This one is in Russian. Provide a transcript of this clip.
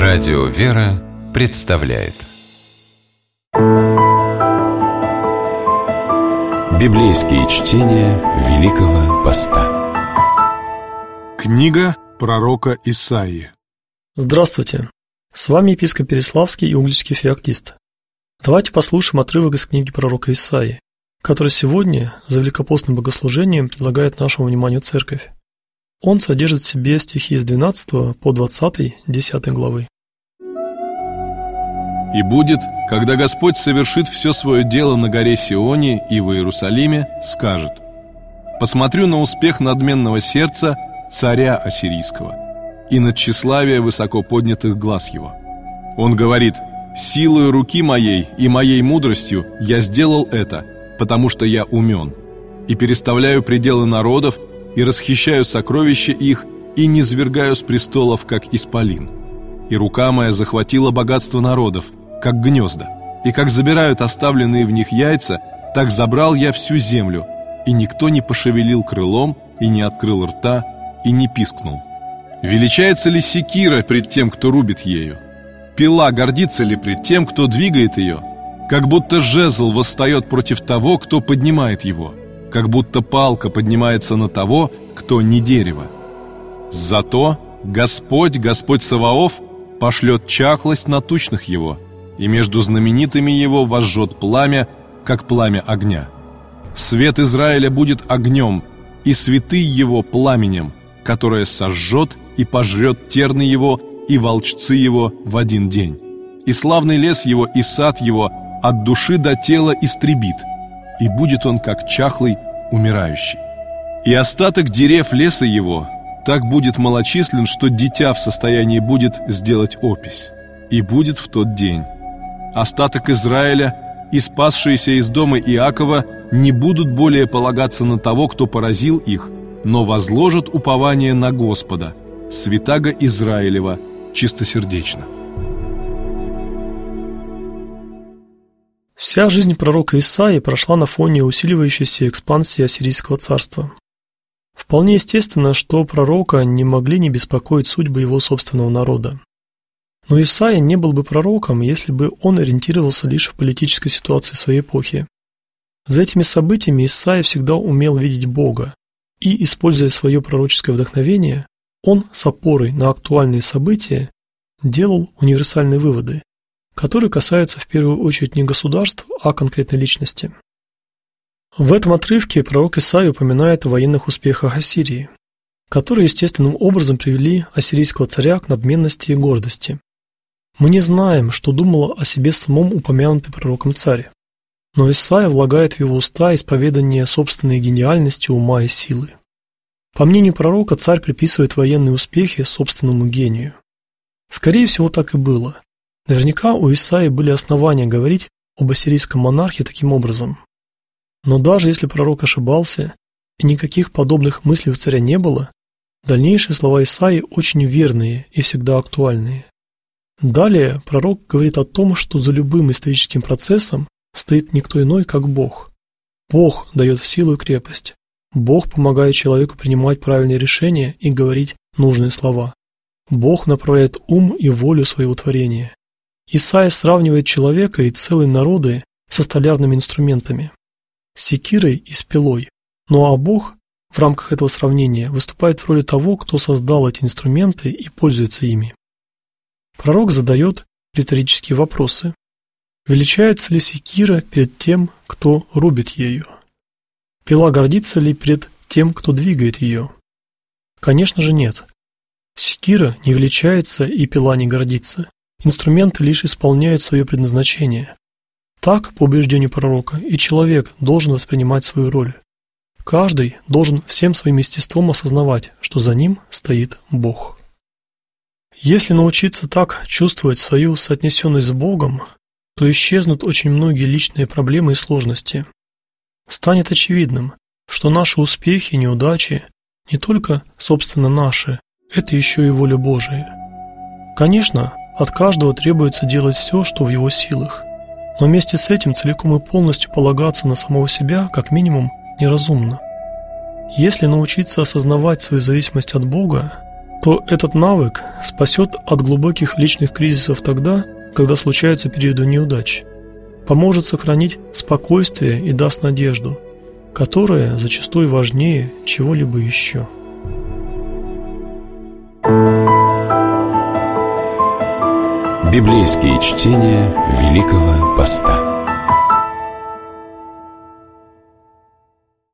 Радио «Вера» представляет библейские чтения Великого Поста. Книга пророка Исаии. Здравствуйте! С вами епископ Переславский и угличский феоктист. Давайте послушаем отрывок из книги пророка Исаии, который сегодня за великопостным богослужением предлагает нашему вниманию Церковь. Он содержит в себе стихи с 12 по 20, 10 главы. «И будет, когда Господь совершит все свое дело на горе Сионе и в Иерусалиме, скажет: посмотрю на успех надменного сердца царя ассирийского и на тщеславие высоко поднятых глаз его. Он говорит: силою руки моей и моей мудростью я сделал это, потому что я умен, и переставляю пределы народов, и расхищаю сокровища их, и низвергаю с престолов, как исполин. И рука моя захватила богатство народов, как гнезда, и как забирают оставленные в них яйца, так забрал я всю землю, и никто не пошевелил крылом, и не открыл рта, и не пискнул. Величается ли секира пред тем, кто рубит ею? Пила гордится ли пред тем, кто двигает ее? Как будто жезл восстает против того, кто поднимает его, как будто палка поднимается на того, кто не дерево. Зато Господь Саваоф, пошлет чахлость на тучных его, и между знаменитыми его возжжет пламя, как пламя огня. Свет Израиля будет огнем, и святый его пламенем, которое сожжет и пожрет терны его и волчцы его в один день. И славный лес его и сад его от души до тела истребит, и будет он как чахлый умирающий. И остаток дерев леса его так будет малочислен, что дитя в состоянии будет сделать опись. И будет в тот день. Остаток Израиля и спасшиеся из дома Иакова не будут более полагаться на того, кто поразил их, но возложат упование на Господа, святаго Израилева, чистосердечно. Вся жизнь пророка Исаии прошла на фоне усиливающейся экспансии Ассирийского царства. Вполне естественно, что пророка не могли не беспокоить судьбы его собственного народа. Но Исаия не был бы пророком, если бы он ориентировался лишь в политической ситуации своей эпохи. За этими событиями Исаия всегда умел видеть Бога, и, используя свое пророческое вдохновение, он с опорой на актуальные события делал универсальные выводы, которые касаются в первую очередь не государств, а конкретной личности. В этом отрывке пророк Исаия упоминает о военных успехах Ассирии, которые естественным образом привели ассирийского царя к надменности и гордости. Мы не знаем, что думал о себе самом упомянутый пророком царь, но Исаия влагает в его уста исповедание собственной гениальности, ума и силы. По мнению пророка, царь приписывает военные успехи собственному гению. Скорее всего, так и было. Наверняка у Исаии были основания говорить об ассирийском монархе таким образом. Но даже если пророк ошибался, и никаких подобных мыслей у царя не было, дальнейшие слова Исаии очень верные и всегда актуальные. Далее пророк говорит о том, что за любым историческим процессом стоит никто иной, как Бог. Бог дает силу и крепость. Бог помогает человеку принимать правильные решения и говорить нужные слова. Бог направляет ум и волю своего творения. Исаия сравнивает человека и целые народы со столярными инструментами, с секирой и с пилой. Ну а Бог в рамках этого сравнения выступает в роли того, кто создал эти инструменты и пользуется ими. Пророк задает риторические вопросы. Величается ли секира перед тем, кто рубит ею? Пила гордится ли перед тем, кто двигает ее? Конечно же нет. Секира не величается и пила не гордится. Инструменты лишь исполняют свое предназначение. Так, по убеждению пророка, и человек должен воспринимать свою роль. Каждый должен всем своим естеством осознавать, что за ним стоит Бог. Если научиться так чувствовать свою соотнесенность с Богом, то исчезнут очень многие личные проблемы и сложности. Станет очевидным, что наши успехи и неудачи не только, собственно, наши, это еще и воля Божия. Конечно, от каждого требуется делать все, что в его силах, но вместе с этим целиком и полностью полагаться на самого себя, как минимум, неразумно. Если научиться осознавать свою зависимость от Бога, что этот навык спасет от глубоких личных кризисов тогда, когда случаются периоды неудач, поможет сохранить спокойствие и даст надежду, которая зачастую важнее чего-либо еще. Библейские чтения Великого Поста.